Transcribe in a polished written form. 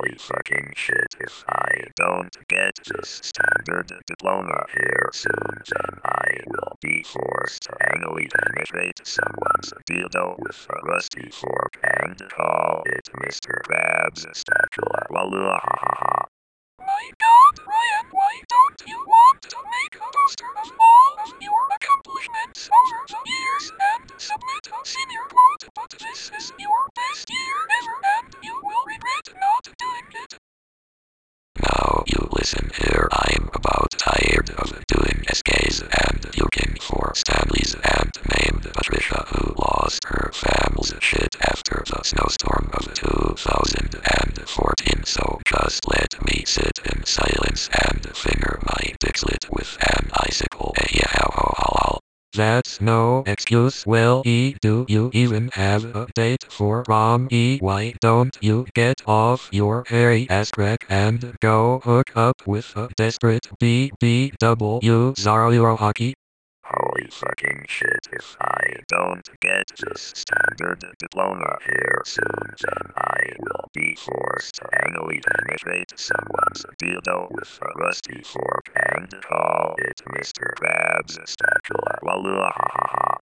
Holy fucking shit, if I don't get this standard diploma here soon, then I will be forced to anally penetrate someone's dildo with a rusty fork and call it Mr. Krabs' spatula. Wallah ha ha ha. My God, Ryan, why don't you want to make a poster of all of your accomplishments over the years and submit a senior quote? But this is your best year ever and you will regret not doing it. Now you listen here, I'm about tired of doing SKs and looking for Stanleys and named Patricia who lost her family's shit after the snowstorm of 2014, so just let me sit in silence and finger my dicklet with an icicle. That's no excuse. Well, do you even have a date for prom? Why don't you get off your hairy ass crack and go hook up with a desperate BBW Zara hockey? Holy fucking shit, if I don't get this standard diploma here soon, then I will be forced to anally penetrate someone's dildo with a rusty fork and call it Mr. Krabs' spatula. Wallah ha ha ha.